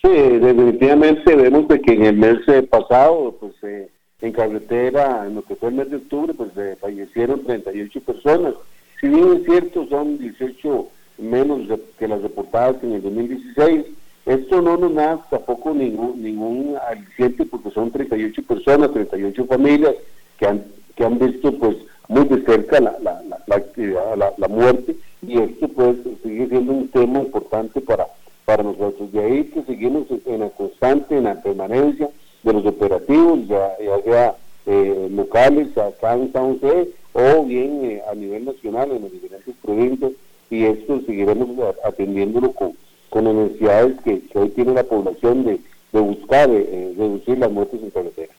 Sí, definitivamente vemos de que en el mes pasado, pues en carretera, en lo que fue el mes de octubre, pues fallecieron 38 personas. Si bien es cierto, son 18 menos que las reportadas en el 2016. Esto no nos da tampoco ningún aliciente, porque son 38 personas, 38 familias que han visto pues muy de cerca la actividad, la muerte, y esto pues sigue siendo un tema importante para nosotros. De ahí que seguimos en la constante, en la permanencia de los operativos, ya sea locales acá en San José, o bien a nivel nacional en las diferentes provincias, y esto seguiremos atendiéndolo con las necesidades que hoy tiene la población de buscar reducir las muertes en carretera.